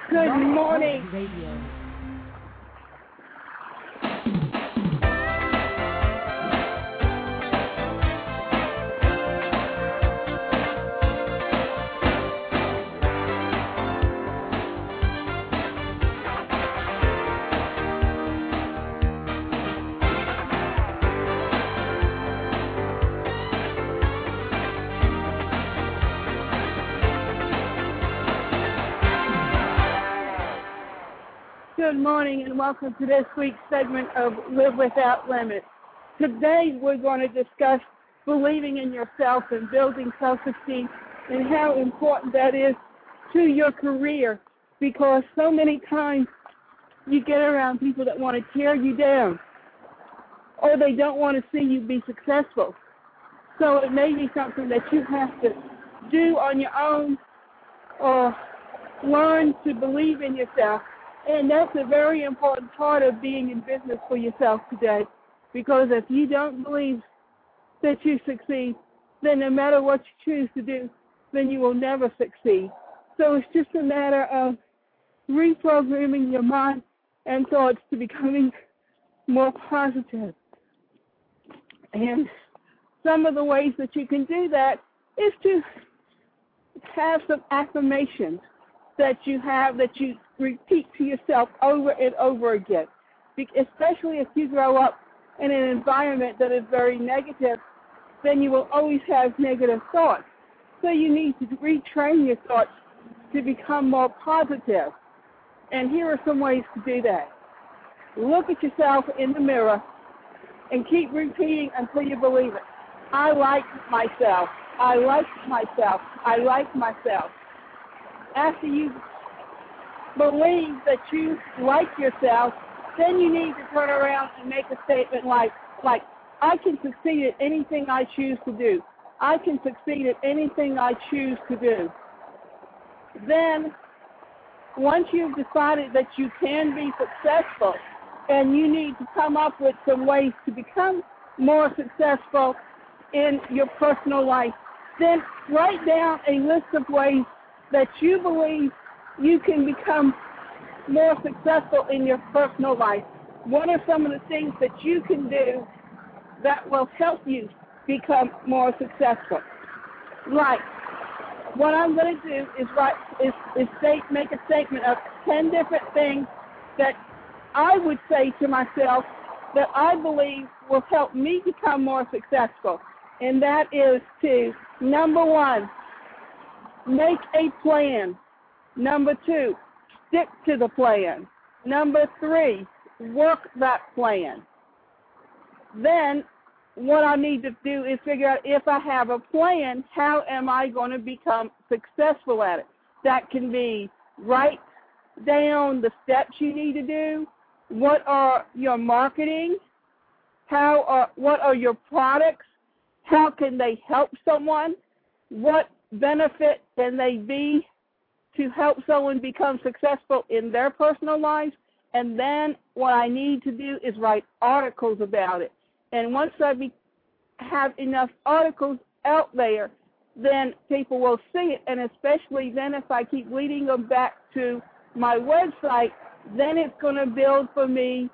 Good morning. Radio. Good morning and welcome to this week's segment of Live Without Limits. Today we're going to discuss believing in yourself and building self-esteem and how important that is to your career, because so many times you get around people that want to tear you down or they don't want to see you be successful. So it may be something that you have to do on your own or learn to believe in yourself. And that's a very important part of being in business for yourself today, because if you don't believe that you succeed, then no matter what you choose to do, then you will never succeed. So it's just a matter of reprogramming your mind and thoughts to becoming more positive. And some of the ways that you can do that is to have some affirmations that you repeat to yourself over and over again. Especially if you grow up in an environment that is very negative, then you will always have negative thoughts. So you need to retrain your thoughts to become more positive. And here are some ways to do that. Look at yourself in the mirror and keep repeating until you believe it. I like myself. I like myself. I like myself. After you believe that you like yourself, then you need to turn around and make a statement like, I can succeed at anything I choose to do. I can succeed at anything I choose to do. Then, once you've decided that you can be successful and you need to come up with some ways to become more successful in your personal life, then write down a list of ways that you believe you can become more successful in your personal life. What are some of the things that you can do that will help you become more successful? Like, what I'm going to do is make a statement of 10 different things that I would say to myself that I believe will help me become more successful. And that is to, number one, make a plan. Number two, stick to the plan. Number three, work that plan. Then what I need to do is figure out, if I have a plan, how am I going to become successful at it? That can be write down the steps you need to do. What are your marketing? What are your products? How can they help someone? What benefit can they be to help someone become successful in their personal lives? And then what I need to do is write articles about it. And once I have enough articles out there, then people will see it. And especially then, if I keep leading them back to my website, then it's going to build for me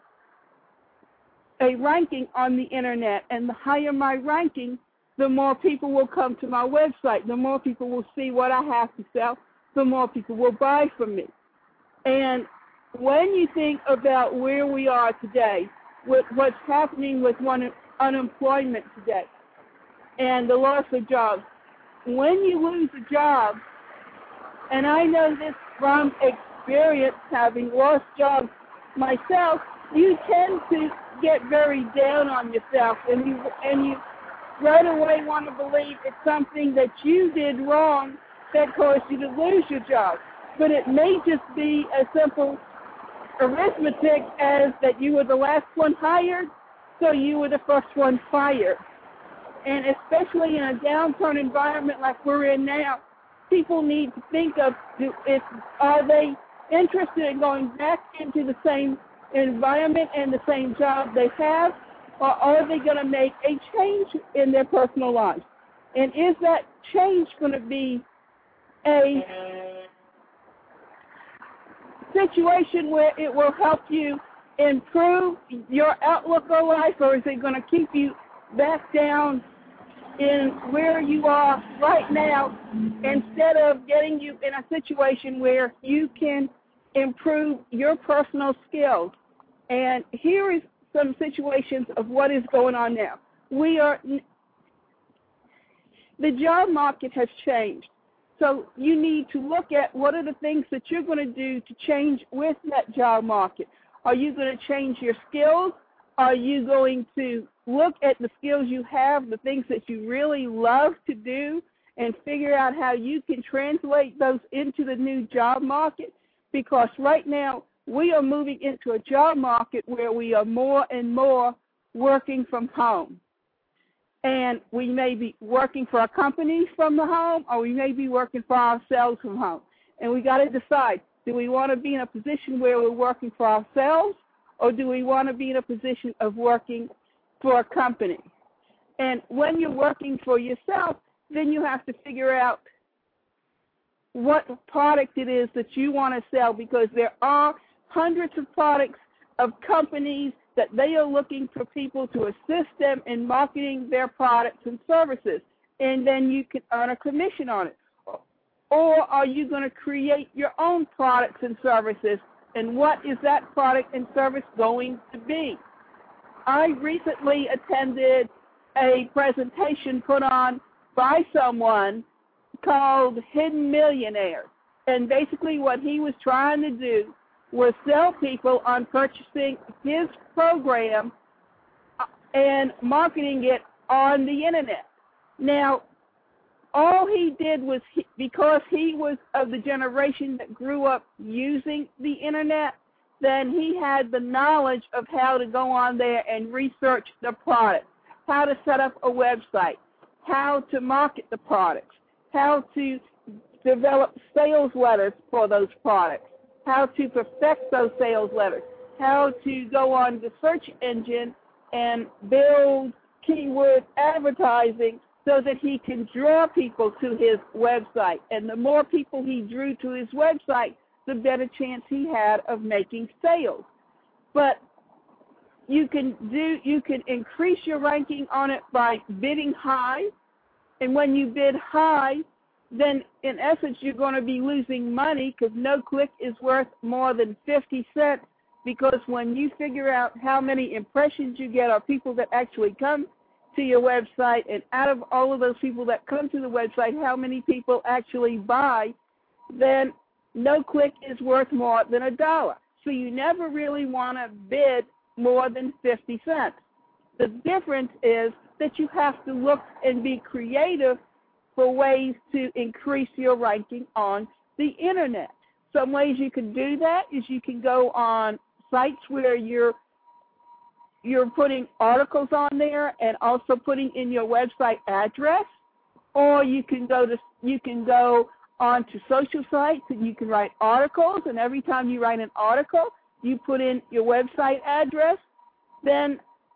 a ranking on the internet. And the higher my ranking, the more people will come to my website. The more people will see what I have to sell, the more people will buy from me. And when you think about where we are today, with what's happening with unemployment today and the loss of jobs, when you lose a job, and I know this from experience, having lost jobs myself, you tend to get very down on yourself, and you right away want to believe it's something that you did wrong that caused you to lose your job. But it may just be as simple arithmetic as that you were the last one hired, so you were the first one fired. And especially in a downturn environment like we're in now, people need to think of, are they interested in going back into the same environment and the same job they have, or are they going to make a change in their personal lives? And is that change going to be a situation where it will help you improve your outlook on life, or is it going to keep you back down in where you are right now instead of getting you in a situation where you can improve your personal skills? And here is some situations of what is going on now. The job market has changed. So you need to look at what are the things that you're going to do to change with that job market. Are you going to change your skills? Are you going to look at the skills you have, the things that you really love to do, and figure out how you can translate those into the new job market? Because right now we are moving into a job market where we are more and more working from home. And we may be working for our companies from the home, or we may be working for ourselves from home. And we got to decide, do we want to be in a position where we're working for ourselves, or do we want to be in a position of working for a company? And when you're working for yourself, then you have to figure out what product it is that you want to sell, because there are hundreds of products of companies that they are looking for people to assist them in marketing their products and services, and then you can earn a commission on it. Or are you going to create your own products and services, and what is that product and service going to be? I recently attended a presentation put on by someone called Hidden Millionaires, and basically what he was trying to do was sell people on purchasing his program and marketing it on the internet. Now, all he did was, because he was of the generation that grew up using the internet, then he had the knowledge of how to go on there and research the product, how to set up a website, how to market the products, how to develop sales letters for those products, how to perfect those sales letters, how to go on the search engine and build keyword advertising so that he can draw people to his website. And the more people he drew to his website, the better chance he had of making sales. But you can increase your ranking on it by bidding high, and when you bid high, then in essence you're going to be losing money, because no click is worth more than 50 cents, because when you figure out how many impressions you get or people that actually come to your website, and out of all of those people that come to the website, how many people actually buy, then no click is worth more than $1. So you never really want to bid more than 50 cents. The difference is that you have to look and be creative for ways to increase your ranking on the internet. Some ways you can do that is you can go on sites where you're putting articles on there and also putting in your website address, or you can go onto social sites and you can write articles, and every time you write an article, you put in your website address. Then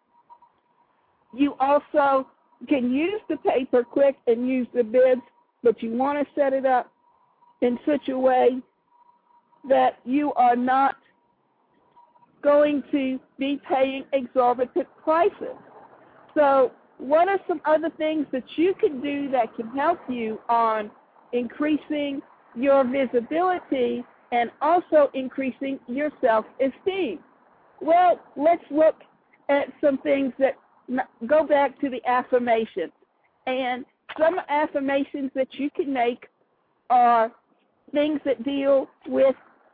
you also can use the pay-per-click and use the bids, but you want to set it up in such a way that you are not going to be paying exorbitant prices. So what are some other things that you can do that can help you on increasing your visibility and also increasing your self-esteem? Well, let's look at some things that go back to the affirmations. And some affirmations that you can make are things that deal with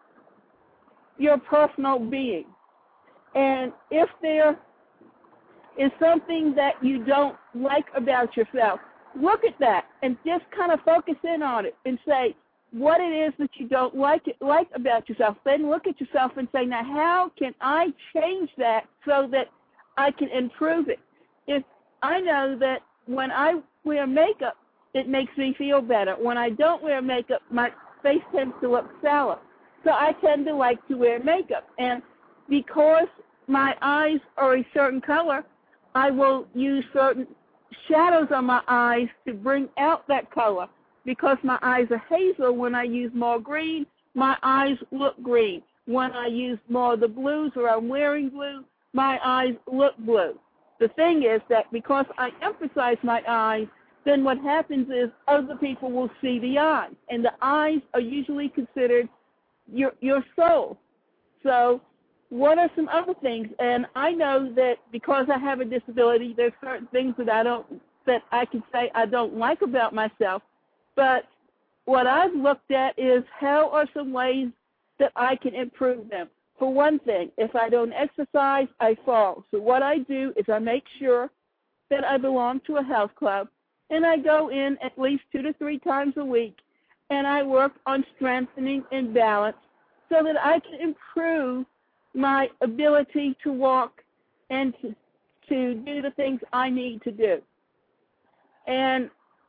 your personal being. And if there is something that you don't like about yourself, look at that and just kind of focus in on it and say what it is that you don't like about yourself. Then look at yourself and say, now how can I change that so that I can improve it? If I know that when I wear makeup, it makes me feel better. When I don't wear makeup, my face tends to look sour. So I tend to like to wear makeup. And because my eyes are a certain color, I will use certain shadows on my eyes to bring out that color. Because my eyes are hazel, when I use more green, my eyes look green. when I use more of the blues or I'm wearing blue, my eyes look blue. The thing is that because I emphasize my eyes, then what happens is other people will see the eyes, and the eyes are usually considered your soul. So what are some other things? And I know that because I have a disability, there's certain things that I can say I don't like about myself, but what I've looked at is how are some ways that I can improve them. For one thing, if I don't exercise, I fall. So what I do is I make sure that I belong to a health club, and I go in at least 2 to 3 times a week, and I work on strengthening and balance so that I can improve my ability to walk and to do the things I need to do. And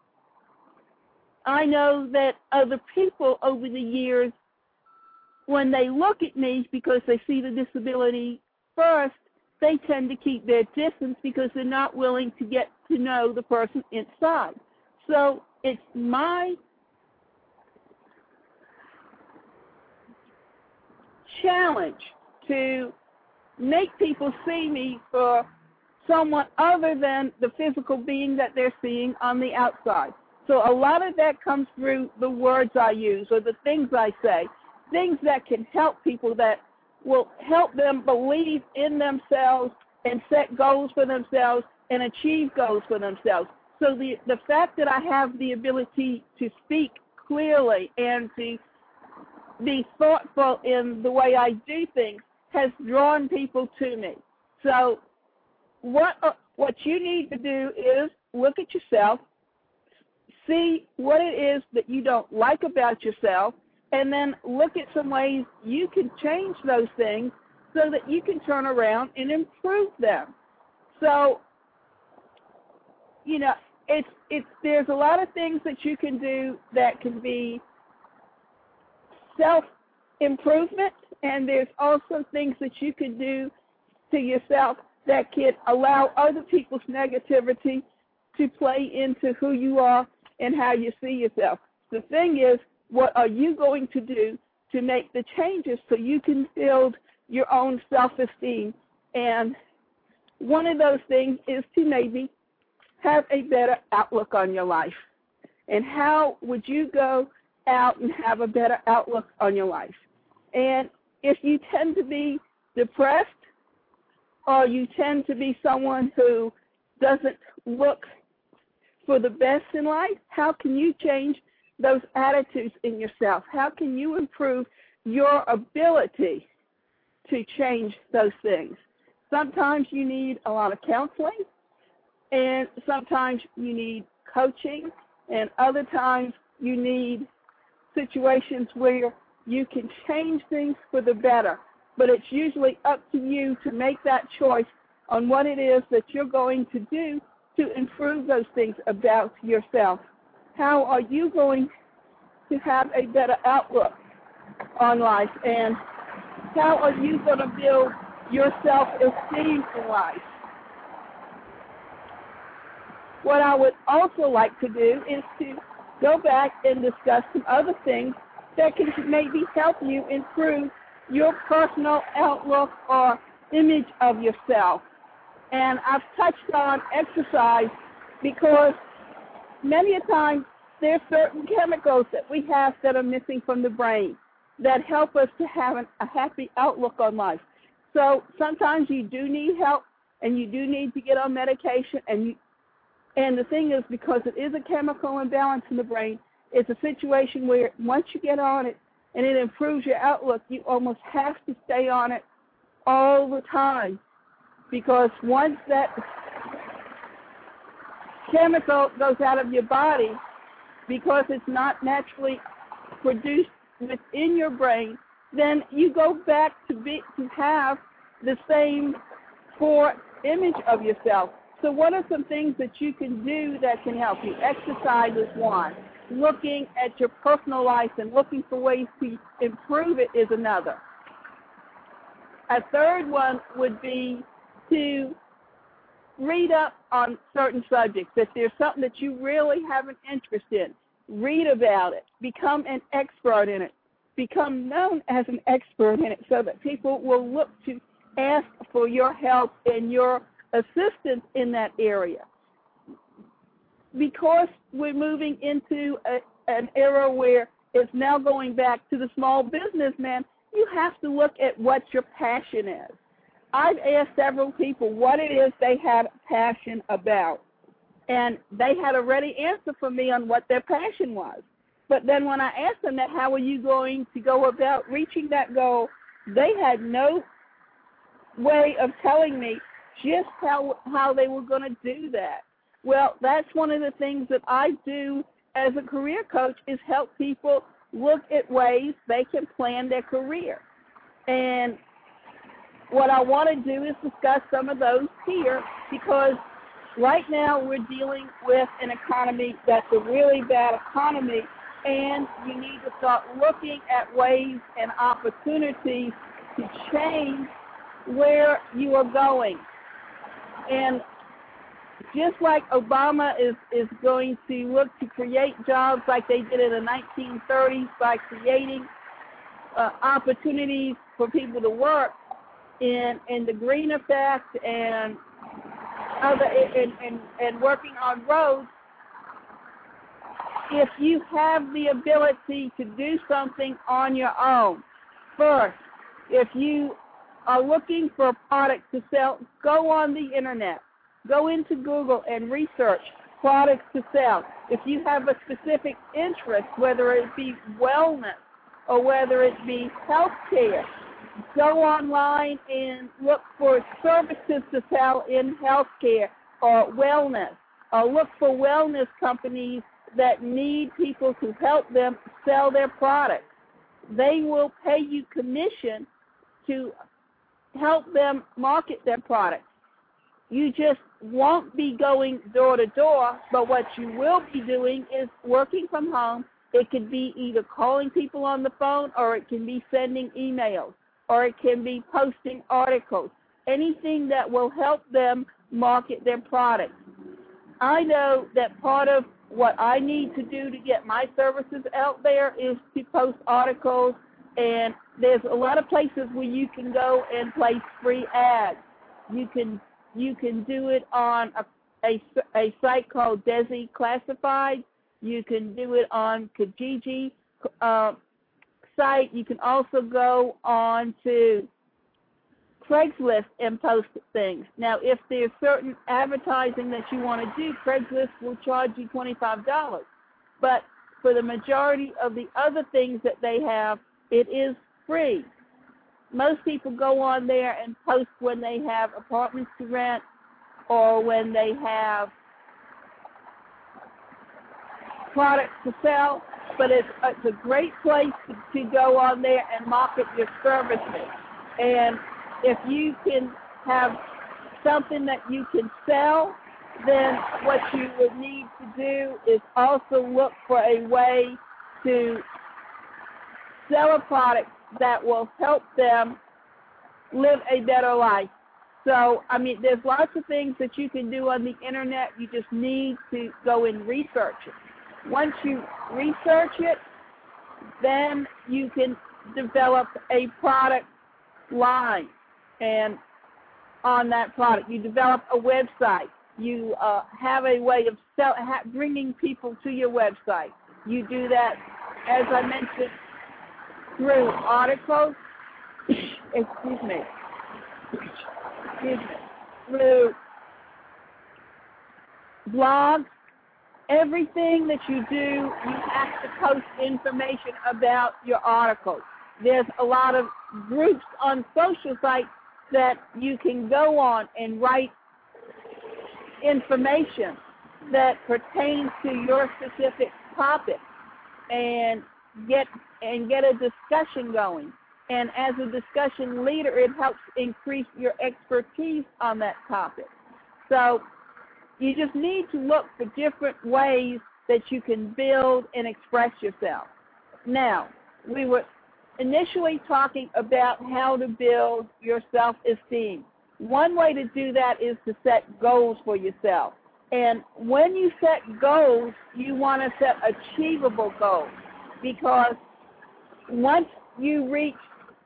I know that other people over the years, when they look at me because they see the disability first, they tend to keep their distance because they're not willing to get to know the person inside. So it's my challenge to make people see me for someone other than the physical being that they're seeing on the outside. So a lot of that comes through the words I use or the things I say, things that can help people, that will help them believe in themselves and set goals for themselves and achieve goals for themselves. So the fact that I have the ability to speak clearly and to be thoughtful in the way I do things has drawn people to me. So what you need to do is look at yourself, see what it is that you don't like about yourself, and then look at some ways you can change those things so that you can turn around and improve them. So, you know, there's a lot of things that you can do that can be self-improvement, and there's also things that you can do to yourself that can allow other people's negativity to play into who you are and how you see yourself. The thing is, what are you going to do to make the changes so you can build your own self-esteem? And one of those things is to maybe have a better outlook on your life. And how would you go out and have a better outlook on your life? And if you tend to be depressed, or you tend to be someone who doesn't look for the best in life, how can you change those attitudes in yourself? How can you improve your ability to change those things? Sometimes you need a lot of counseling, and sometimes you need coaching, and other times you need situations where you can change things for the better. But it's usually up to you to make that choice on what it is that you're going to do to improve those things about yourself. How are you going to have a better outlook on life, and how are you going to build your self-esteem in life? What I would also like to do is to go back and discuss some other things that can maybe help you improve your personal outlook or image of yourself. And I've touched on exercise because many a times there's certain chemicals that we have that are missing from the brain that help us to have a happy outlook on life. So sometimes you do need help, and you do need to get on medication, and the thing is, because it is a chemical imbalance in the brain, it's a situation where once you get on it and it improves your outlook, you almost have to stay on it all the time, because once that chemical goes out of your body, because it's not naturally produced within your brain, then you go back to have the same poor image of yourself. So what are some things that you can do that can help you? Exercise is one. Looking at your personal life and looking for ways to improve it is another. A third one would be to read up on certain subjects. If there's something that you really have an interest in, read about it. Become an expert in it. become known as an expert in it so that people will look to ask for your help and your assistance in that area. Because we're moving into an era where it's now going back to the small businessman, you have to look at what your passion is. I've asked several people what it is they had passion about, and they had a ready answer for me on what their passion was. But then when I asked them that, how are you going to go about reaching that goal, they had no way of telling me just how they were going to do that. Well, that's one of the things that I do as a career coach is help people look at ways they can plan their career. And what I want to do is discuss some of those here, because right now we're dealing with an economy that's a really bad economy, and you need to start looking at ways and opportunities to change where you are going. And just like Obama is going to look to create jobs like they did in the 1930s by creating opportunities for people to work in the green effect and other and working on roads, if you have the ability to do something on your own, first, if you are looking for a product to sell, go on the internet. Go into Google and research products to sell. If you have a specific interest, whether it be wellness or whether it be healthcare, go online and look for services to sell in healthcare or wellness, or look for wellness companies that need people to help them sell their products. They will pay you commission to help them market their products. You just won't be going door to door, but what you will be doing is working from home. It could be either calling people on the phone, or it can be sending emails, or it can be posting articles, anything that will help them market their products. I know that part of what I need to do to get my services out there is to post articles, and there's a lot of places where you can go and place free ads. You can do it on a site called Desi Classified. You can do it on Kijiji site. You can also go on to Craigslist and post things. Now, if there's certain advertising that you want to do, Craigslist will charge you $25. But for the majority of the other things that they have, it is free. Most people go on there and post when they have apartments to rent or when they have products to sell, but it's a great place to go on there and market your services. And if you can have something that you can sell, then what you would need to do is also look for a way to sell a product that will help them live a better life. So, I mean, there's lots of things that you can do on the internet. You just need to go and research it. Once you research it, then you can develop a product line. And on that product, you develop a website. You have a way of bringing people to your website. You do that, as I mentioned, through articles, through blogs. Everything that you do, you have to post information about your articles. There's a lot of groups on social sites that you can go on and write information that pertains to your specific topic and get a discussion going. And as a discussion leader, it helps increase your expertise on that topic. So you just need to look for different ways that you can build and express yourself. Now, we were initially talking about how to build your self-esteem. One way to do that is to set goals for yourself. And when you set goals, you want to set achievable goals, because once you reach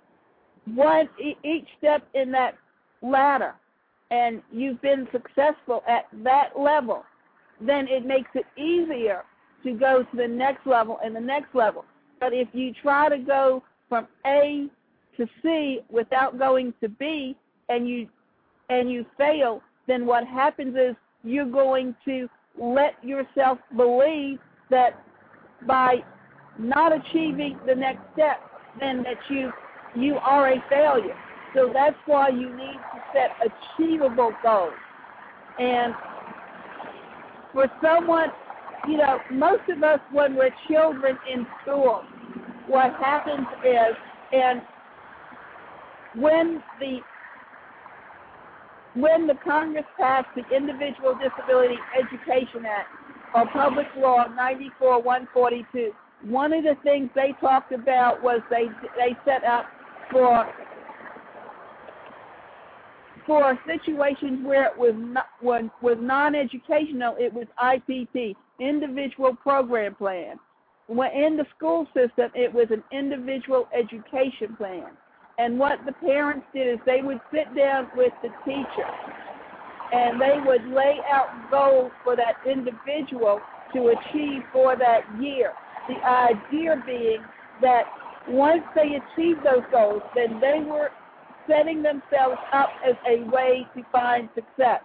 each step in that ladder and you've been successful at that level, then it makes it easier to go to the next level and the next level. But if you try to go from A to C without going to B and you fail, then what happens is you're going to let yourself believe that by not achieving the next step, then that you are a failure. So that's why you need to set achievable goals. And for someone, most of us when we're children in school, what happens is, and when the Congress passed the Individual Disability Education Act, or Public Law 94-142, one of the things they talked about was they set up for situations where it was non-educational, it was IPP, Individual Program Plan. When in the school system, it was an individual education plan. And what the parents did is they would sit down with the teacher and they would lay out goals for that individual to achieve for that year. The idea being that once they achieved those goals, then they were setting themselves up as a way to find success.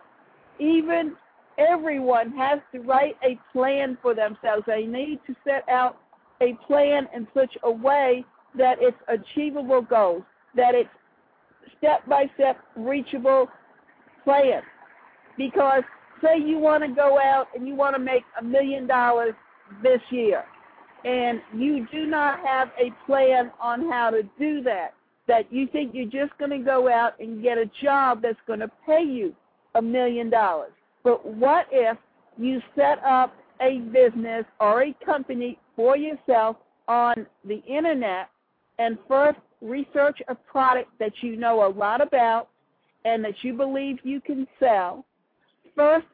Everyone has to write a plan for themselves. They need to set out a plan in such a way that it's achievable goals, that it's step-by-step reachable plan. Because say you want to go out and you want to make $1 million this year, and you do not have a plan on how to do that you think you're just going to go out and get a job that's going to pay you $1 million. But what if you set up a business or a company for yourself on the internet and first research a product that you know a lot about and that you believe you can sell, first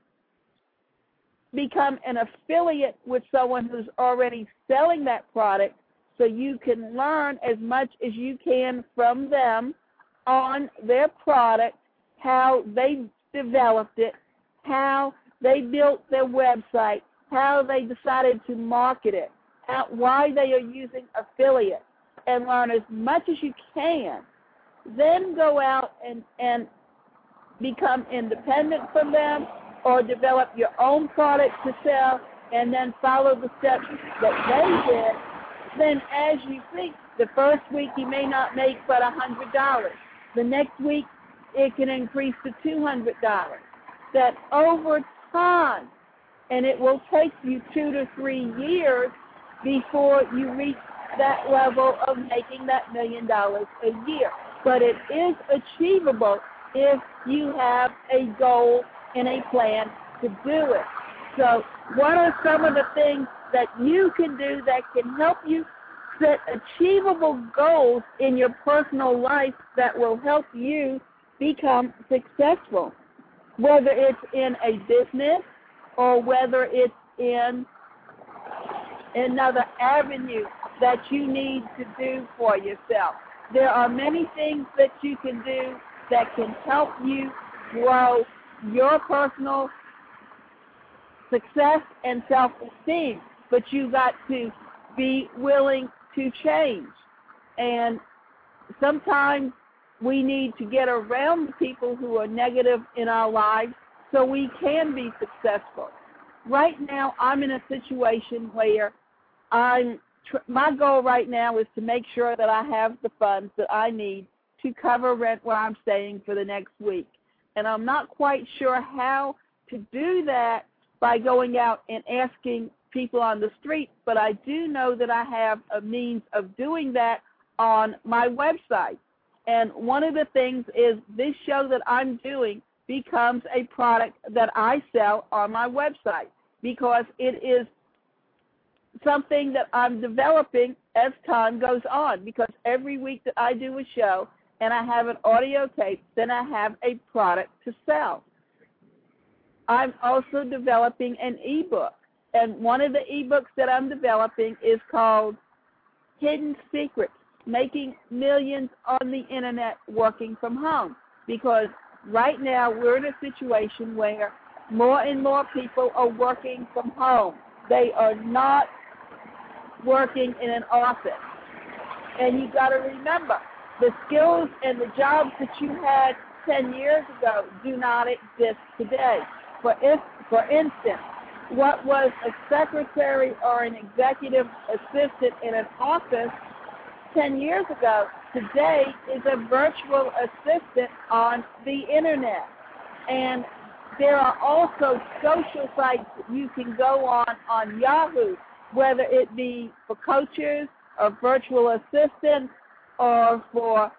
become an affiliate with someone who's already selling that product so you can learn as much as you can from them on their product, how they developed it, how they built their website, how they decided to market it, why they are using affiliate, and learn as much as you can. Then go out and become independent from them or develop your own product to sell and then follow the steps that they did. Then as you think, the first week you may not make but $100. The next week it can increase to $200. That over time, and it will take you 2 to 3 years before you reach that level of making that $1 million a year. But it is achievable if you have a goal and a plan to do it. So what are some of the things that you can do that can help you set achievable goals in your personal life that will help you become successful? Whether it's in a business or whether it's in another avenue that you need to do for yourself. There are many things that you can do that can help you grow your personal success and self-esteem, but you've got to be willing to change. And sometimes we need to get around the people who are negative in our lives so we can be successful. Right now, I'm in a situation where my goal right now is to make sure that I have the funds that I need to cover rent where I'm staying for the next week. And I'm not quite sure how to do that by going out and asking people on the street, but I do know that I have a means of doing that on my website. And one of the things is this show that I'm doing becomes a product that I sell on my website because it is something that I'm developing as time goes on, because every week that I do a show and I have an audio tape, then I have a product to sell. I'm also developing an ebook, and one of the ebooks that I'm developing is called hidden secrets, making millions on the internet working from home. Because right now we're in a situation where more and more people are working from home. They are not working in an office. And you got to remember, the skills and the jobs that you had 10 years ago do not exist today. For instance, what was a secretary or an executive assistant in an office 10 years ago, today is a virtual assistant on the internet. And there are also social sites that you can go on Yahoo, whether it be for coaches or virtual assistants or for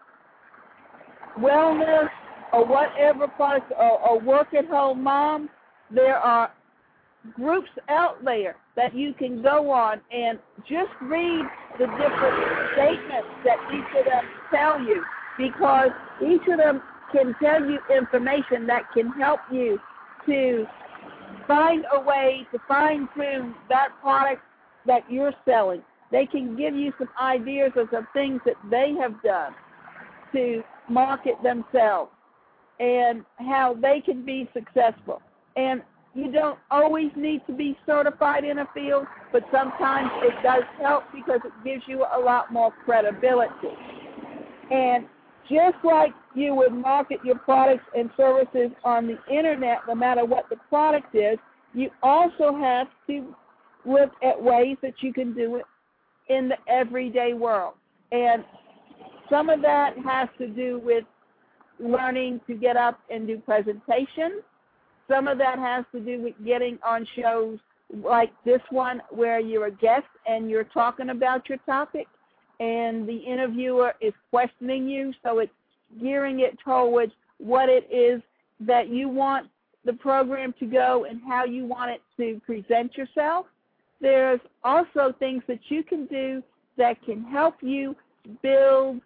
wellness or whatever parts, or work-at-home moms. There are groups out there that you can go on and just read the different statements that each of them tell you, because each of them can tell you information that can help you to find a way to fine-tune that product that you're selling. They can give you some ideas of some things that they have done to market themselves and how they can be successful. And you don't always need to be certified in a field, but sometimes it does help because it gives you a lot more credibility. And just like you would market your products and services on the internet, no matter what the product is, you also have to look at ways that you can do it in the everyday world. And some of that has to do with learning to get up and do presentations. Some of that has to do with getting on shows like this one where you're a guest and you're talking about your topic and the interviewer is questioning you, so it's gearing it towards what it is that you want the program to go and how you want it to present yourself. There's also things that you can do that can help you build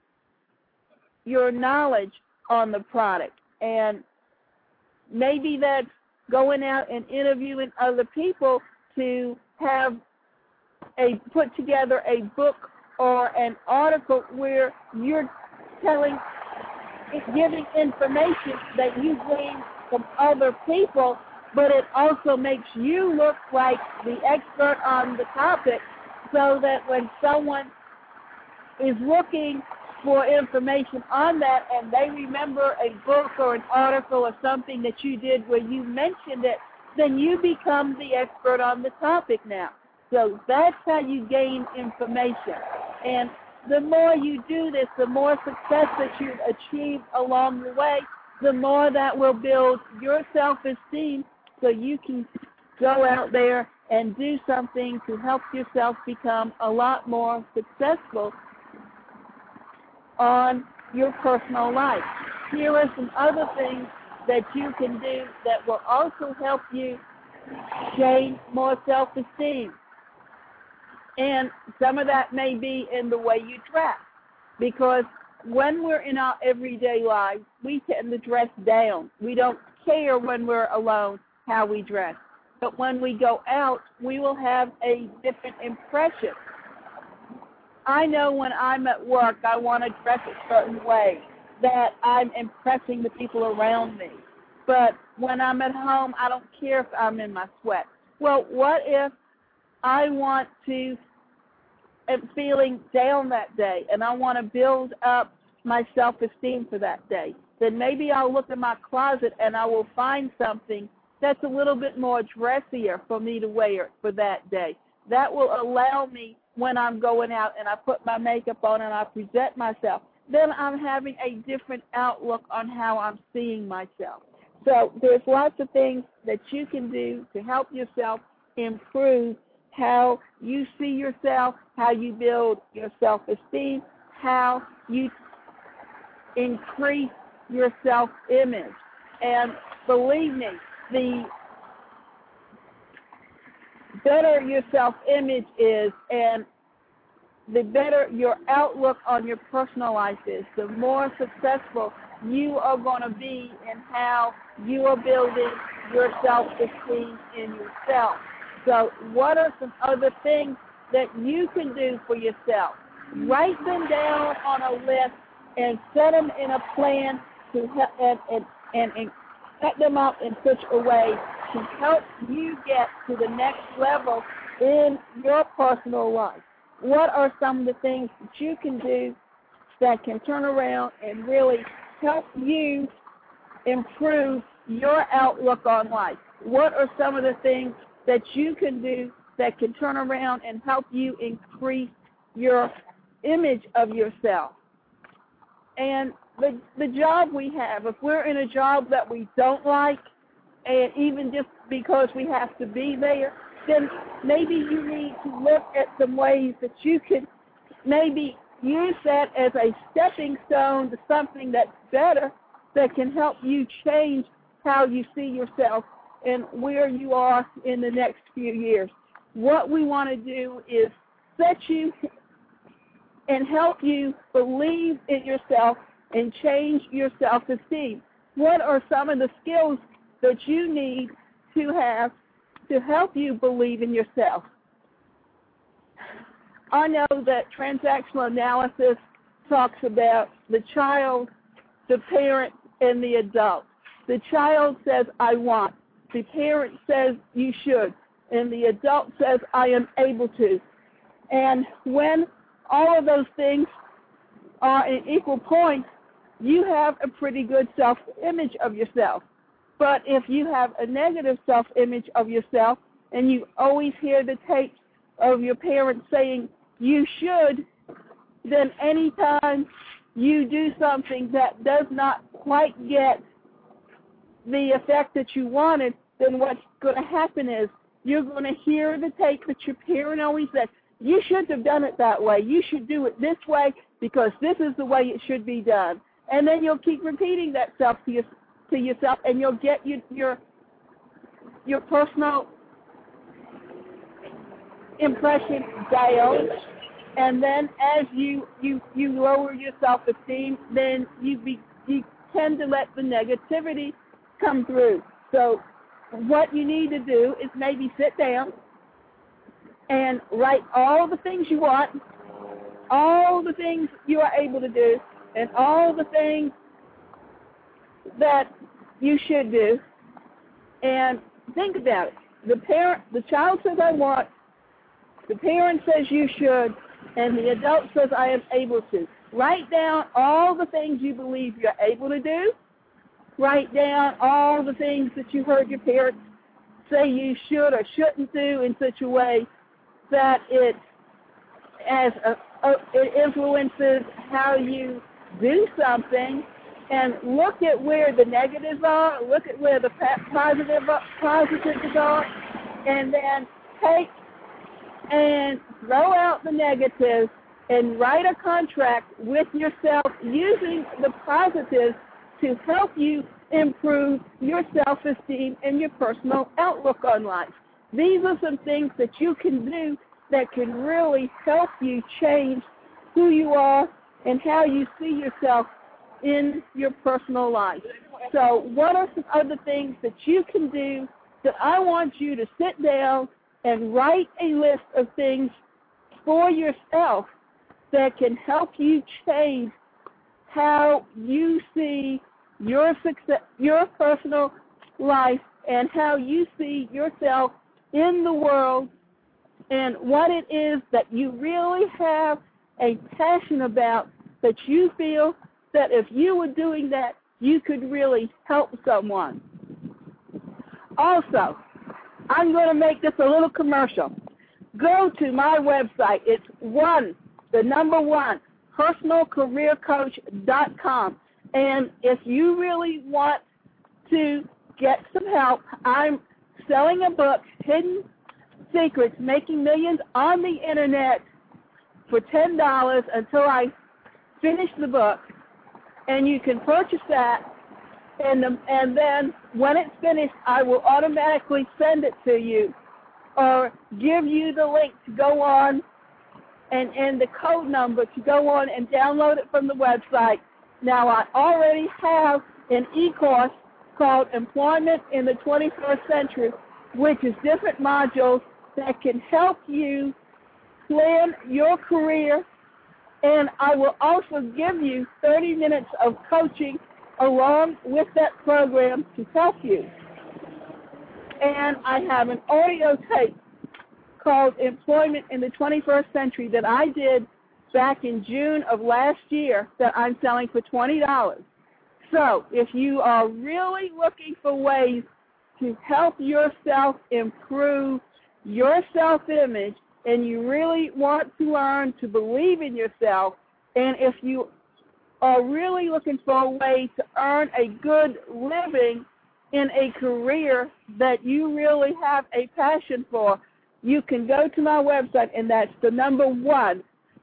your knowledge on the product. And maybe that's going out and interviewing other people to have put together a book or an article where you're giving information that you glean from other people, but it also makes you look like the expert on the topic, so that when someone is looking for information on that and they remember a book or an article or something that you did where you mentioned it, then you become the expert on the topic now. So that's how you gain information. And the more you do this, the more success that you achieve along the way, the more that will build your self-esteem so you can go out there and do something to help yourself become a lot more successful on your personal life. Here are some other things that you can do that will also help you gain more self-esteem. And some of that may be in the way you dress, because when we're in our everyday lives, we tend to dress down. We don't care when we're alone how we dress. But when we go out, we will have a different impression. I know when I'm at work, I want to dress a certain way, that I'm impressing the people around me. But when I'm at home, I don't care if I'm in my sweat. Well, what if I am feeling down that day and I want to build up my self-esteem for that day? Then maybe I'll look in my closet and I will find something that's a little bit more dressier for me to wear for that day. That will allow me, when I'm going out and I put my makeup on and I present myself, then I'm having a different outlook on how I'm seeing myself. So there's lots of things that you can do to help yourself improve how you see yourself, how you build your self-esteem, how you increase your self-image. And believe me, the better your self-image is and the better your outlook on your personal life is, the more successful you are going to be in how you are building your self-esteem in yourself. So what are some other things that you can do for yourself. Write them down on a list and set them in a plan to help and set them up in such a way to help you get to the next level in your personal life. What are some of the things that you can do that can turn around and really help you improve your outlook on life? What are some of the things that you can do that can turn around and help you increase your image of yourself? And the job we have, if we're in a job that we don't like, and even just because we have to be there, then maybe you need to look at some ways that you can maybe use that as a stepping stone to something that's better, that can help you change how you see yourself and where you are in the next few years. What we want to do is set you and help you believe in yourself and change your self-esteem. What are some of the skills that you need to have to help you believe in yourself? I know that transactional analysis talks about the child, the parent, and the adult. The child says, I want. The parent says, you should. And the adult says, I am able to. And when all of those things are in equal points, you have a pretty good self-image of yourself. But if you have a negative self-image of yourself and you always hear the tapes of your parents saying, you should, then anytime you do something that does not quite get the effect that you wanted, then what's going to happen is you're going to hear the tape that your parent always said, you shouldn't have done it that way. You should do it this way because this is the way it should be done. And then you'll keep repeating that self to yourself, and you'll get your personal impression down. And then as you lower your self-esteem, then you tend to let the negativity come through. So what you need to do is maybe sit down and write all the things you want, all the things you are able to do, and all the things that you should do, and think about it. The child says, I want, the parent says you should, and the adult says, I am able to. Write down all the things you believe you're able to do. Write down all the things that you heard your parents say you should or shouldn't do in such a way that it influences how you do something, and look at where the negatives are, look at where the positives are, and then take and throw out the negatives and write a contract with yourself using the positives to help you improve your self-esteem and your personal outlook on life. These are some things that you can do that can really help you change who you are and how you see yourself in your personal life. So what are some other things that you can do that I want you to sit down and write a list of things for yourself that can help you change how you see your success, your personal life, and how you see yourself in the world, and what it is that you really have a passion about, that you feel that if you were doing that, you could really help someone. Also, I'm going to make this a little commercial. Go to my website. It's personalcareercoach.com. And if you really want to get some help, I'm selling a book, Hidden Secrets, Making Millions on the Internet, for $10 until I finish the book. And you can purchase that, and then when it's finished, I will automatically send it to you or give you the link to go on and the code number to go on and download it from the website. Now, I already have an e-course called Employment in the 21st Century, which is different modules that can help you plan your career, and I will also give you 30 minutes of coaching along with that program to help you. And I have an audio tape called Employment in the 21st Century that I did back in June of last year that I'm selling for $20. So if you are really looking for ways to help yourself improve your self-image, and you really want to learn to believe in yourself, and if you are really looking for a way to earn a good living in a career that you really have a passion for, you can go to my website, and that's the number 1,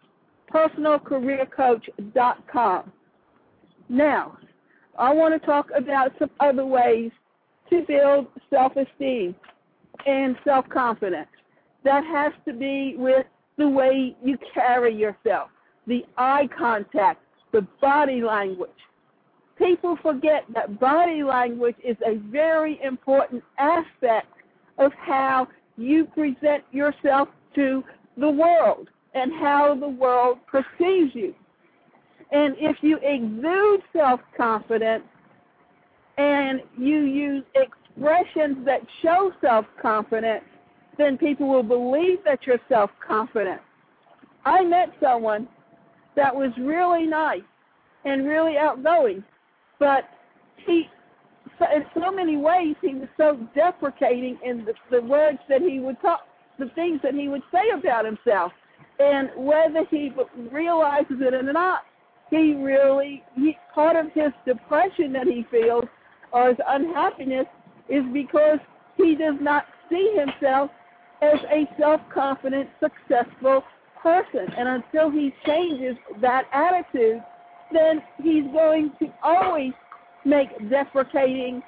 personalcareercoach.com. Now, I want to talk about some other ways to build self-esteem and self-confidence. That has to be with the way you carry yourself, the eye contact, the body language. People forget that body language is a very important aspect of how you present yourself to the world and how the world perceives you. And if you exude self-confidence and you use expressions that show self-confidence, then people will believe that you're self-confident. I met someone that was really nice and really outgoing, but in so many ways, he was so deprecating in the words that he would talk, the things that he would say about himself. And whether he realizes it or not, part of his depression that he feels or his unhappiness is because he does not see himself as a self-confident, successful person. And until he changes that attitude, then he's going to always make deprecating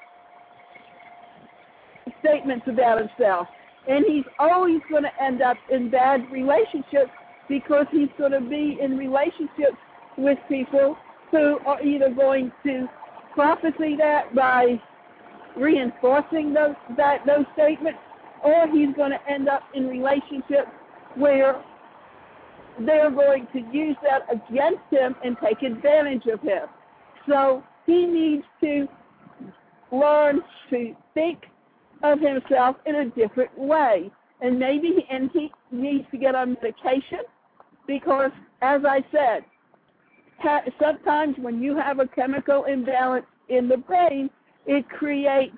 statements about himself. And he's always going to end up in bad relationships because he's going to be in relationships with people who are either going to prophesy that by reinforcing those statements, or he's going to end up in relationships where they're going to use that against him and take advantage of him. So he needs to learn to think of himself in a different way. And he needs to get on medication because, as I said, sometimes when you have a chemical imbalance in the brain, it creates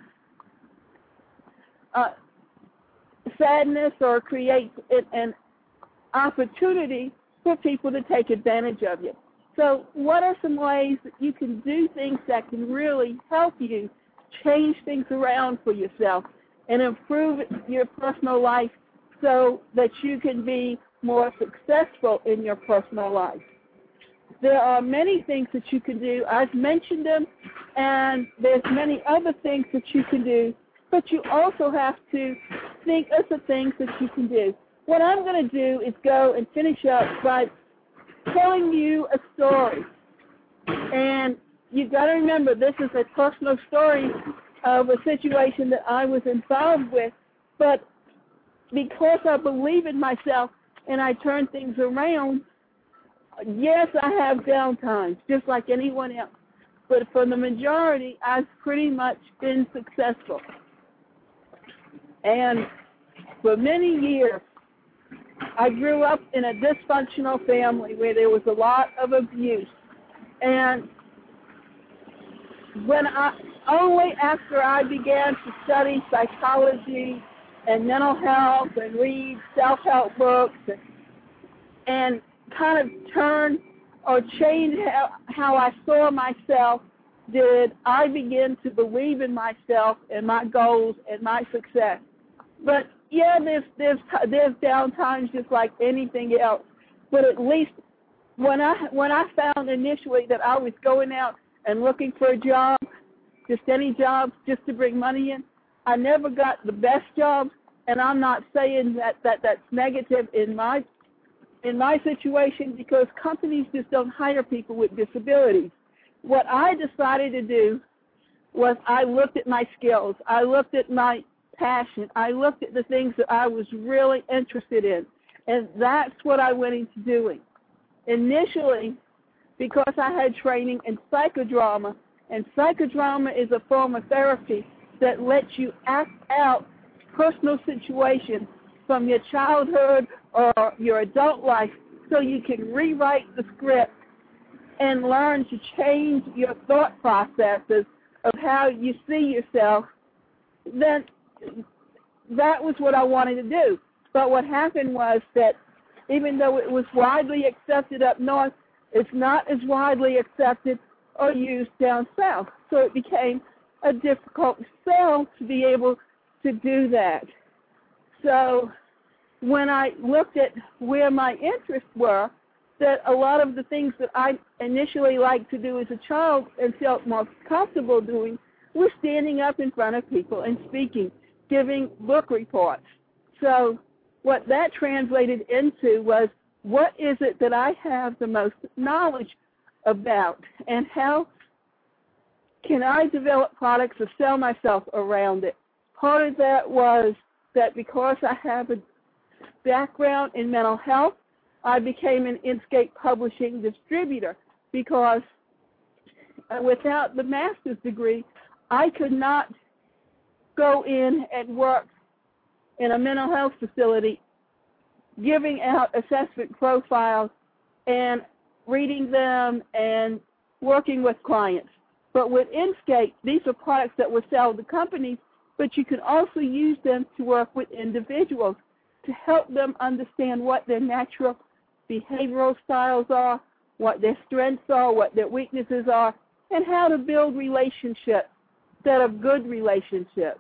sadness or creates an opportunity for people to take advantage of you. So what are some ways that you can do things that can really help you change things around for yourself and improve your personal life so that you can be more successful in your personal life? There are many things that you can do. I've mentioned them, and there's many other things that you can do, but you also have to think of the things that you can do. What I'm going to do is go and finish up by telling you a story. And you've got to remember, this is a personal story of a situation that I was involved with, but because I believe in myself and I turn things around, yes, I have down times, just like anyone else. But for the majority, I've pretty much been successful. And for many years, I grew up in a dysfunctional family where there was a lot of abuse. And only after I began to study psychology and mental health and read self-help books and kind of turn or change how I saw myself, did I begin to believe in myself and my goals and my success. But yeah, there's down times just like anything else. But at least when I found initially that I was going out and looking for a job, just any job, just to bring money in, I never got the best jobs. And I'm not saying that's negative in my situation, because companies just don't hire people with disabilities. What I decided to do was I looked at my skills. I looked at my passion. I looked at the things that I was really interested in. And that's what I went into doing. Initially, because I had training in psychodrama, and psychodrama is a form of therapy that lets you act out personal situations from your childhood or your adult life so you can rewrite the script and learn to change your thought processes of how you see yourself. Then that was what I wanted to do. But what happened was that even though it was widely accepted up north, it's not as widely accepted or used down south. So it became a difficult sell to be able to do that. So when I looked at where my interests were, that a lot of the things that I initially liked to do as a child and felt most comfortable doing was standing up in front of people and speaking, giving book reports. So what that translated into was, what is it that I have the most knowledge about, and how can I develop products or sell myself around it? Part of that was that because I have a background in mental health, I became an Inscape Publishing distributor, because without the master's degree, I could not go in and work in a mental health facility giving out assessment profiles and reading them and working with clients. But with Inscape, these are products that will sell to companies, but you can also use them to work with individuals to help them understand what their natural behavioral styles are, what their strengths are, what their weaknesses are, and how to build relationships that are good relationships.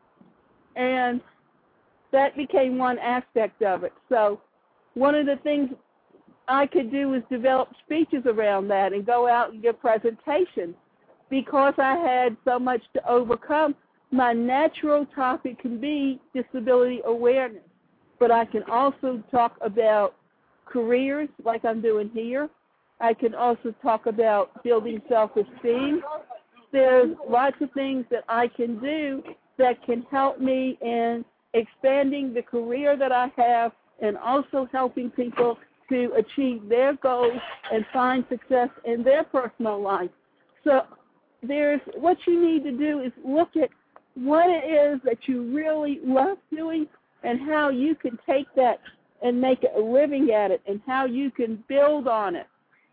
And that became one aspect of it. So one of the things I could do was develop speeches around that and go out and give presentations. Because I had so much to overcome, my natural topic can be disability awareness. But I can also talk about careers like I'm doing here. I can also talk about building self-esteem. There's lots of things that I can do that can help me in expanding the career that I have and also helping people to achieve their goals and find success in their personal life. So what you need to do is look at what it is that you really love doing and how you can take that and make a living at it and how you can build on it.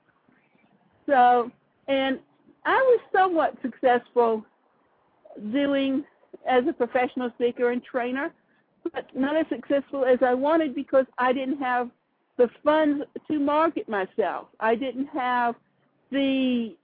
So, and I was somewhat successful doing as a professional speaker and trainer, but not as successful as I wanted because I didn't have the funds to market myself. I didn't have the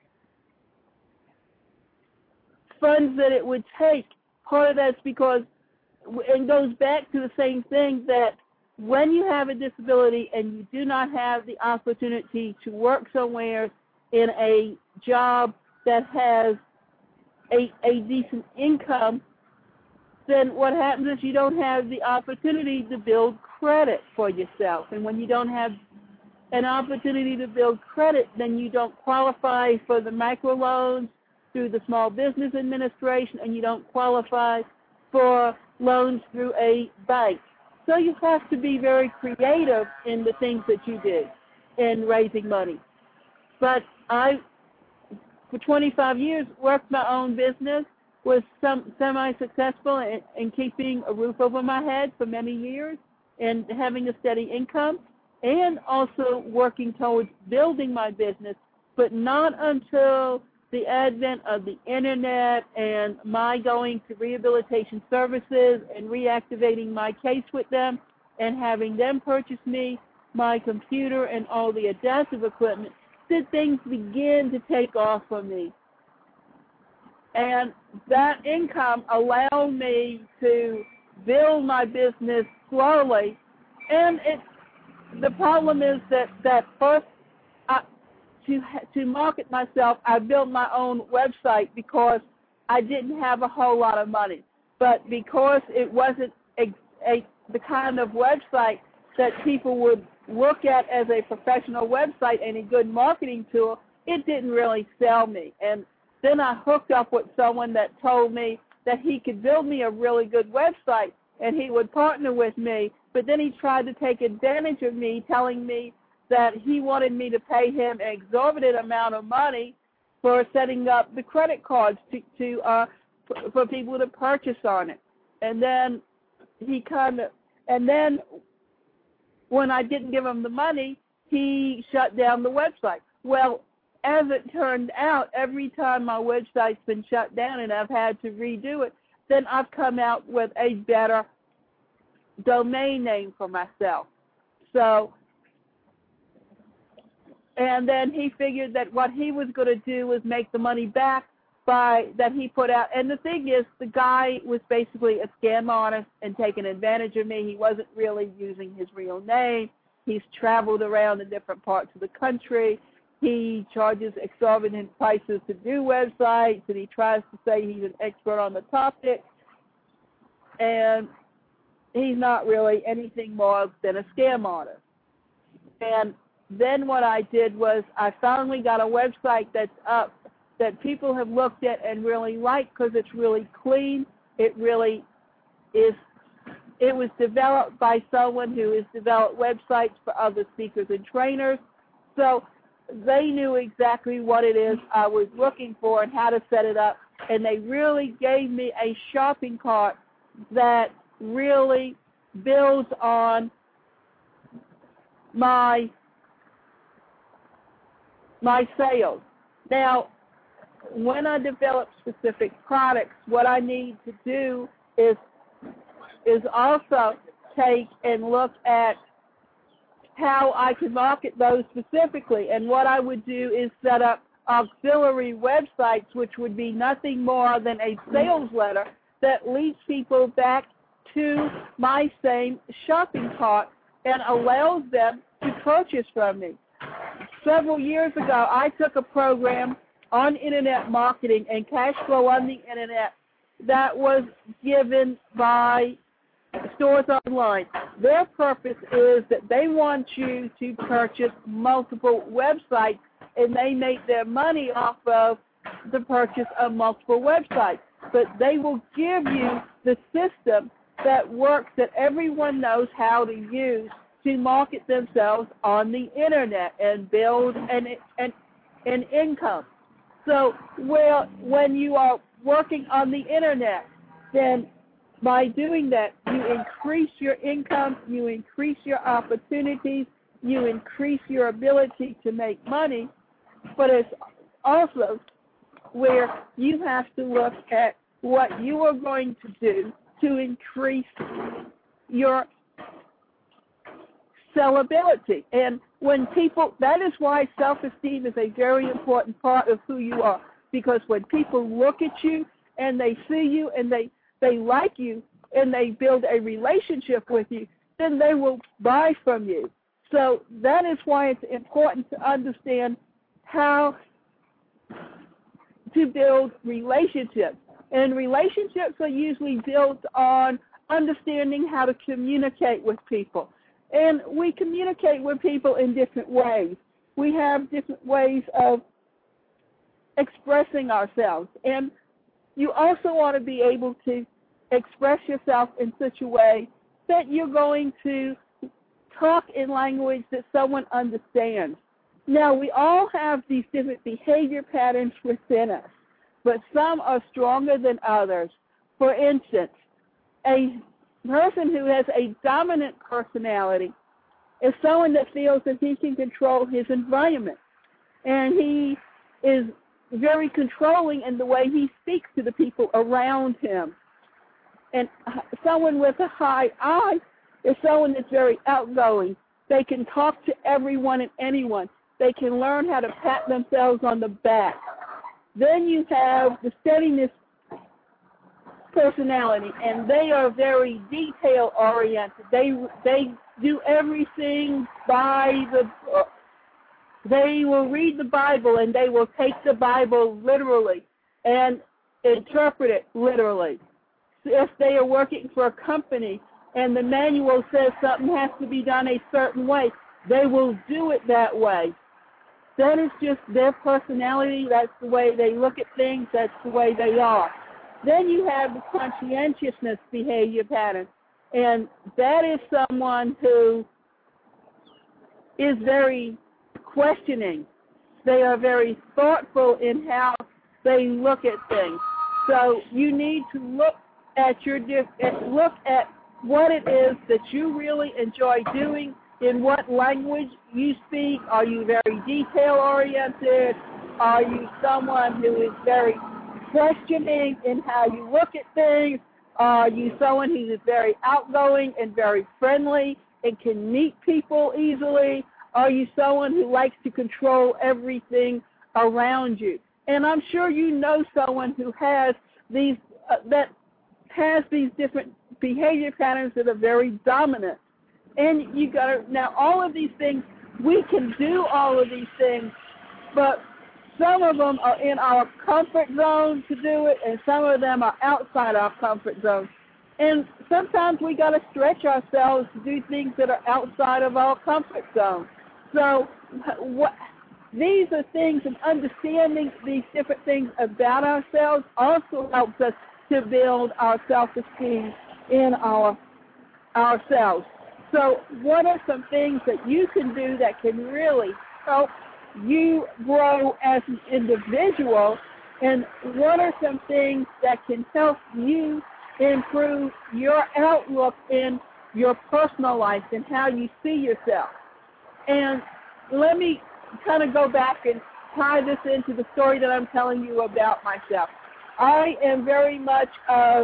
funds that it would take. Part of that's because, and goes back to the same thing, that when you have a disability and you do not have the opportunity to work somewhere in a job that has a decent income, then what happens is you don't have the opportunity to build credit for yourself. And when you don't have an opportunity to build credit, then you don't qualify for the microloans through the Small Business Administration, and you don't qualify for loans through a bank. So you have to be very creative in the things that you do in raising money. But I, for 25 years, worked my own business, was semi-successful in keeping a roof over my head for many years and having a steady income, and also working towards building my business, but not until the advent of the internet and my going to rehabilitation services and reactivating my case with them and having them purchase me my computer and all the adaptive equipment, did things begin to take off for me. And that income allowed me to build my business slowly. And the problem is that first, to market myself, I built my own website because I didn't have a whole lot of money. But because it wasn't the kind of website that people would look at as a professional website and a good marketing tool, it didn't really sell me. And then I hooked up with someone that told me that he could build me a really good website and he would partner with me, but then he tried to take advantage of me, telling me that he wanted me to pay him an exorbitant amount of money for setting up the credit cards for people to purchase on it. And then when I didn't give him the money, he shut down the website. Well, as it turned out, every time my website's been shut down and I've had to redo it, then I've come out with a better domain name for myself. So, and then he figured that what he was going to do was make the money back that he put out. And the thing is, the guy was basically a scam artist and taking advantage of me. He wasn't really using his real name. He's traveled around in different parts of the country. He charges exorbitant prices to do websites, and he tries to say he's an expert on the topic. And he's not really anything more than a scam artist. And then what I did was I finally got a website that's up that people have looked at and really like because it's really clean. It really is. It was developed by someone who has developed websites for other speakers and trainers. So they knew exactly what it is I was looking for and how to set it up. And they really gave me a shopping cart that really builds on my sales. Now, when I develop specific products, what I need to do is also take and look at how I can market those specifically. And what I would do is set up auxiliary websites, which would be nothing more than a sales letter that leads people back to my same shopping cart and allows them to purchase from me. Several years ago, I took a program on internet marketing and cash flow on the internet that was given by stores online. Their purpose is that they want you to purchase multiple websites, and they make their money off of the purchase of multiple websites. But they will give you the system that works, that everyone knows how to use to market themselves on the internet and build an income. So when you are working on the internet, then by doing that, you increase your income, you increase your opportunities, you increase your ability to make money, but it's also where you have to look at what you are going to do to increase your sellability. And when people, that is why self-esteem is a very important part of who you are, because when people look at you and they see you and they like you and they build a relationship with you, then they will buy from you. So that is why it's important to understand how to build relationships. And relationships are usually built on understanding how to communicate with people. And we communicate with people in different ways. We have different ways of expressing ourselves. And you also want to be able to express yourself in such a way that you're going to talk in language that someone understands. Now, we all have these different behavior patterns within us, but some are stronger than others. For instance, a person who has a dominant personality is someone that feels that he can control his environment, and he is very controlling in the way he speaks to the people around him. And someone with a high I is someone that's very outgoing. They can talk to everyone and anyone. They can learn how to pat themselves on the back. Then you have the steadiness personality, and they are very detail-oriented. They do everything by the book. They will read the Bible, and they will take the Bible literally and interpret it literally. If they are working for a company and the manual says something has to be done a certain way, they will do it that way. That is just their personality. That's the way they look at things. That's the way they are. Then you have the conscientiousness behavior pattern. And that is someone who is very questioning. They are very thoughtful in how they look at things. So you need to look at what it is that you really enjoy doing, in what language you speak. Are you very detail-oriented? Are you someone who is very questioning in how you look at things? Are you someone who is very outgoing and very friendly and can meet people easily? Are you someone who likes to control everything around you? And I'm sure you know someone who has these different behavior patterns that are very dominant. And you got to, now all of these things, we can do all of these things, but some of them are in our comfort zone to do it, and some of them are outside our comfort zone. And sometimes we got to stretch ourselves to do things that are outside of our comfort zone. So these are things, and understanding these different things about ourselves also helps us to build our self-esteem in ourselves. So what are some things that you can do that can really help you grow as an individual, and what are some things that can help you improve your outlook in your personal life and how you see yourself? And let me kind of go back and tie this into the story that I'm telling you about myself. I am very much of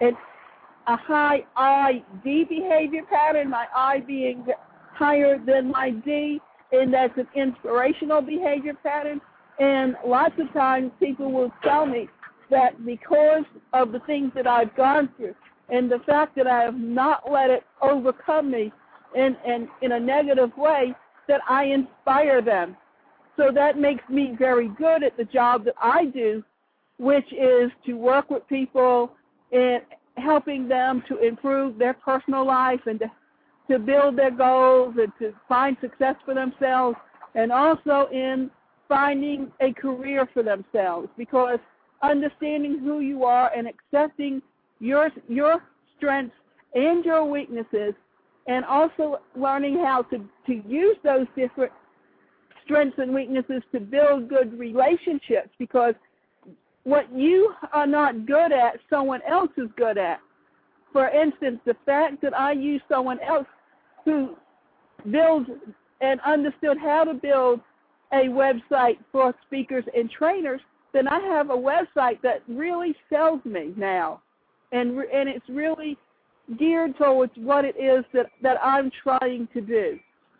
a high I-D behavior pattern, my I being higher than my D, and that's an inspirational behavior pattern. And lots of times people will tell me that because of the things that I've gone through and the fact that I have not let it overcome me in a negative way, that I inspire them. So that makes me very good at the job that I do, which is to work with people and helping them to improve their personal life and to build their goals and to find success for themselves, and also in finding a career for themselves, because understanding who you are and accepting your strengths and your weaknesses, and also learning how to use those different strengths and weaknesses to build good relationships, because what you are not good at, someone else is good at. For instance, the fact that I use someone else who builds and understood how to build a website for speakers and trainers, then I have a website that really sells me now. And it's really geared towards what it is that I'm trying to do.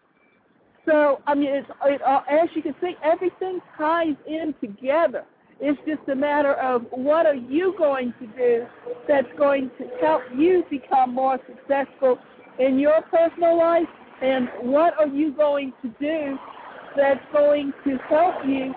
So, I mean, as you can see, everything ties in together. It's just a matter of what are you going to do that's going to help you become more successful in your personal life, and what are you going to do that's going to help you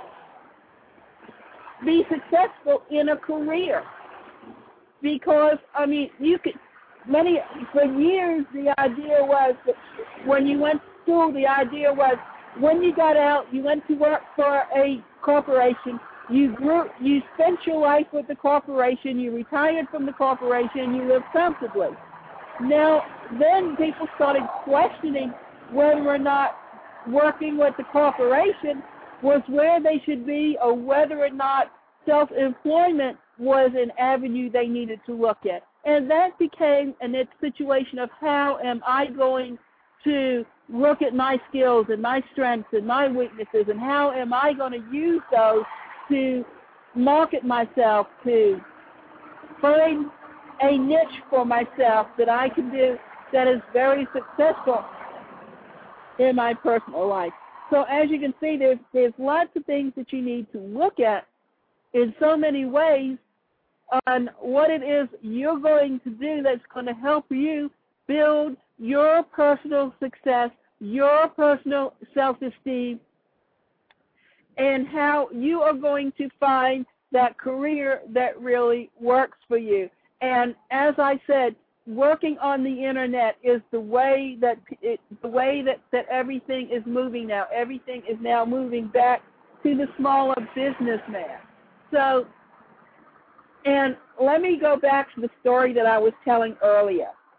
be successful in a career. Because, I mean, for years the idea was that when you went to school, the idea was when you got out, you went to work for a corporation, you spent your life with the corporation, you retired from the corporation, you lived comfortably. Now, then people started questioning whether or not working with the corporation was where they should be, or whether or not self-employment was an avenue they needed to look at. And that became a situation of how am I going to look at my skills and my strengths and my weaknesses, and how am I going to use those to market myself, to find a niche for myself that I can do that is very successful in my personal life. So as you can see, there's lots of things that you need to look at in so many ways on what it is you're going to do that's going to help you build your personal success, your personal self-esteem, and how you are going to find that career that really works for you. And as I said, working on the internet is the way that everything is moving now. Everything is now moving back to the smaller businessman. So, and let me go back to the story that I was telling earlier.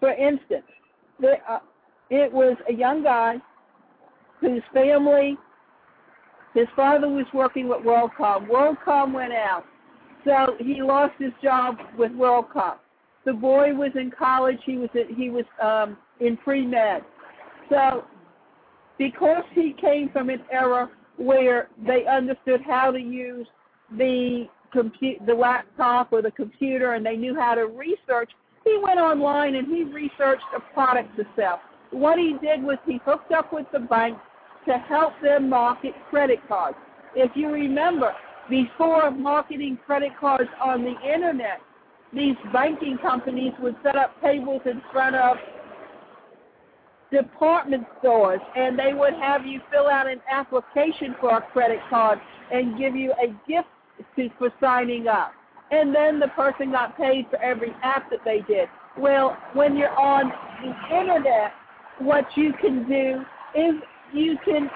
For instance, it was a young guy whose family, his father was working with WorldCom. WorldCom went out, so he lost his job with WorldCom. The boy was in college. He was in pre-med. So because he came from an era where they understood how to use the laptop or the computer, and they knew how to research, he went online and he researched a product to sell. What he did was he hooked up with the bank to help them market credit cards. If you remember, before marketing credit cards on the internet, these banking companies would set up tables in front of department stores, and they would have you fill out an application for a credit card and give you a gift for signing up. And then the person got paid for every app that they did. Well, when you're on the internet, what you can do is you can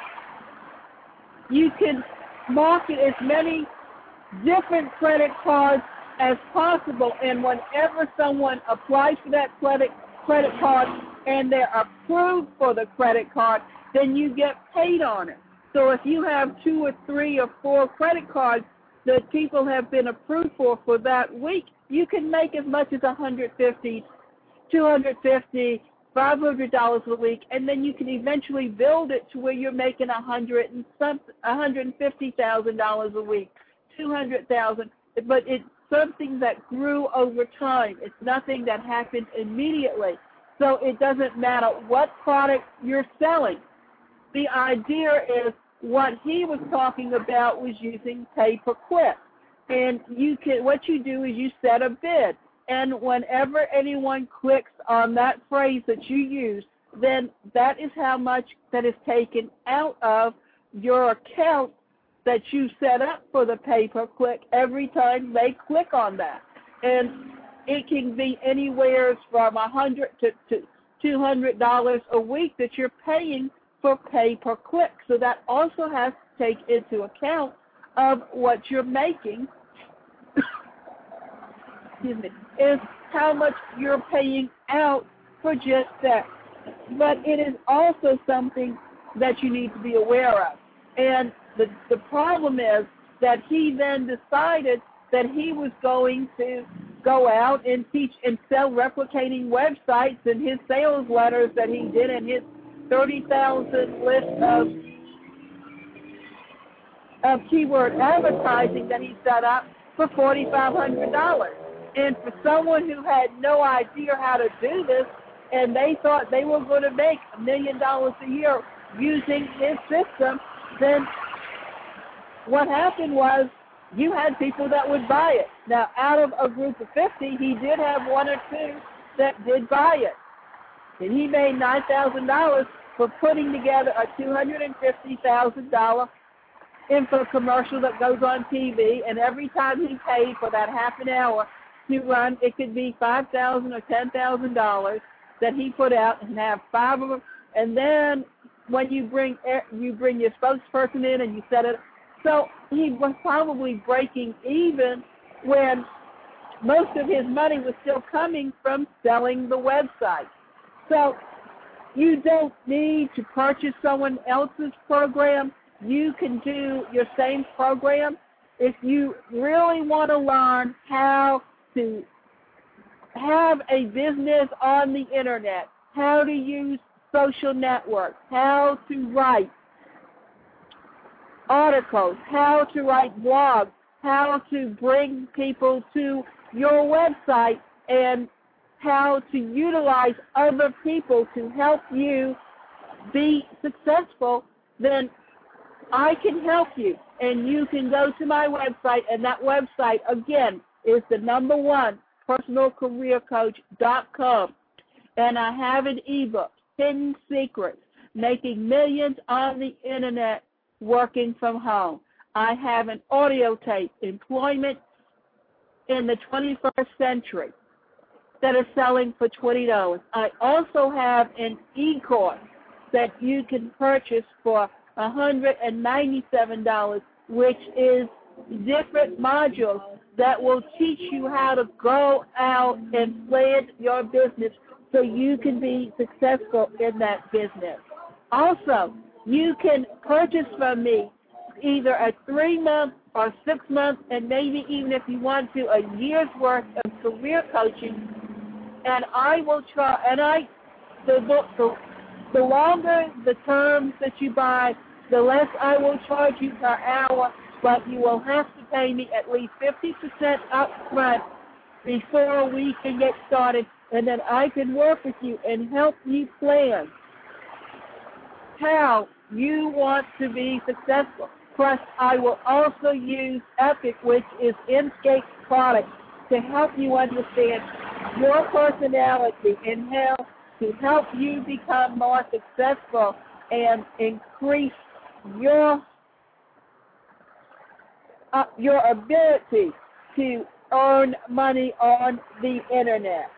market as many different credit cards as possible, and whenever someone applies for that credit card and they're approved for the credit card, then you get paid on it. So if you have 2 or 3 or 4 credit cards that people have been approved for that week, you can make as much as $150, $250, $500 a week, and then you can eventually build it to where you're making $150,000 a week, $200,000. But it's something that grew over time. It's nothing that happened immediately. So it doesn't matter what product you're selling. The idea is what he was talking about was using pay-per-click. And what you do is you set a bid. And whenever anyone clicks on that phrase that you use, then that is how much that is taken out of your account that you set up for the pay-per-click every time they click on that. And it can be anywhere from $100 to $200 a week that you're paying for pay-per-click. So that also has to take into account of what you're making. Excuse me, is how much you're paying out for just that. But it is also something that you need to be aware of. And the problem is that he then decided that he was going to go out and teach and sell replicating websites, and his sales letters that he did and his 30,000 list of keyword advertising that he set up for $4,500. And for someone who had no idea how to do this, and they thought they were going to make $1 million a year using his system, then what happened was you had people that would buy it. Now, out of a group of 50, he did have 1 or 2 that did buy it. And he made $9,000 for putting together a $250,000 info commercial that goes on TV, and every time he paid for that half an hour to run, it could be $5,000 or $10,000 that he put out, and have 5 of them. And then when you bring your spokesperson in and you set it, so he was probably breaking even when most of his money was still coming from selling the website. So you don't need to purchase someone else's program. You can do your same program. If you really want to learn how to have a business on the internet, how to use social networks, how to write articles, how to write blogs, how to bring people to your website, and how to utilize other people to help you be successful, then I can help you. And you can go to my website, and that website, again, is the #1, personalcareercoach.com. And I have an ebook, Hidden Secrets, Making Millions on the Internet Working from Home. I have an audio tape, Employment in the 21st Century, that is selling for $20. I also have an e-course that you can purchase for $197, which is different modules that will teach you how to go out and plan your business so you can be successful in that business. Also, you can purchase from me either a 3-month or 6-month, and maybe even if you want to, a year's worth of career coaching. And I will try, the longer the terms that you buy, the less I will charge you per hour, but you will have to pay me at least 50% up front before we can get started, and then I can work with you and help you plan how you want to be successful. Plus, I will also use Epic, which is Inscape's product, to help you understand your personality and how to help you become more successful and increase your ability to earn money on the internet.